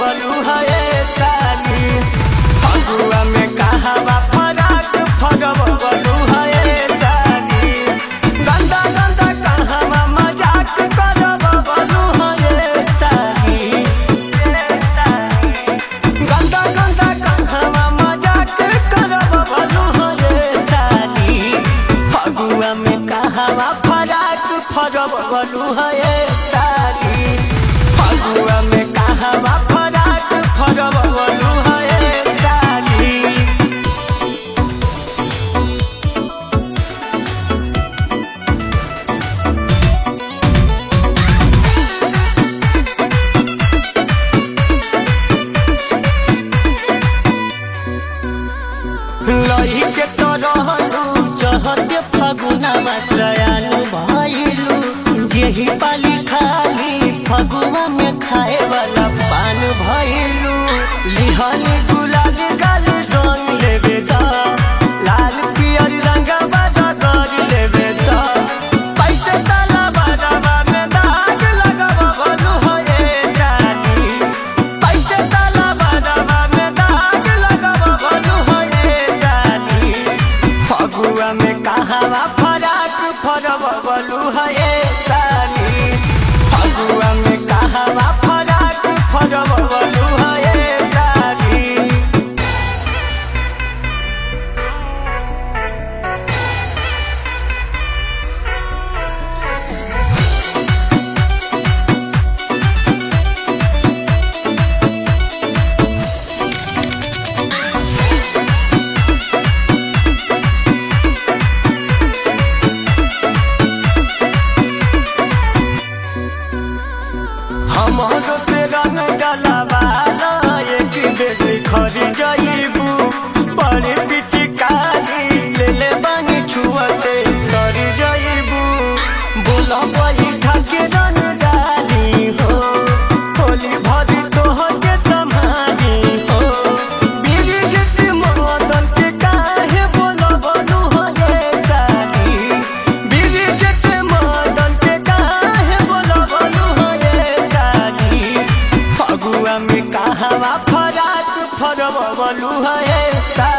फरबलू है साली फगुआ में कहवा फराक फरबलू है साली गंदा गंदा कहवा मजाक करबलू है साली गंदा गंदा कहवा मजाक करबलू है साली फगुआ में कहवा फराक फरबलू है साली फगुआ में कहवा फराक फरबलू है साली। लही के तो रहलू चहते फगुनावा सयान भइलू जेही पाली खाली फगुआ में खाए वाला पान भइलू लिहल गुलाल गाल रंग लेबे दा लाल पियर रंगवा दर लेबे दा पैसे ताला बादावा में दाग लगबलू है जानी पैसे ताला बादावा में दाग लगबलू है जानी फगुआ में कहवा फराक फरबलू है साली फगुआ में कहवा फराक फरबलू है साली। हमरो पे रंग डलवाला एक बेटी खरी जाइबू बड़ी पिचकारी ले ले बानी छुअते करी जाइबू बोला वही ढके रंग डाली हो होली भरी तोहके तुम्हारी हो बीड़ी के मदन के काहे बोलबलू है साली बीड़ी के मदन के काहे बोलबलू है साली फगुआ में कहवा फराक फरबलू है।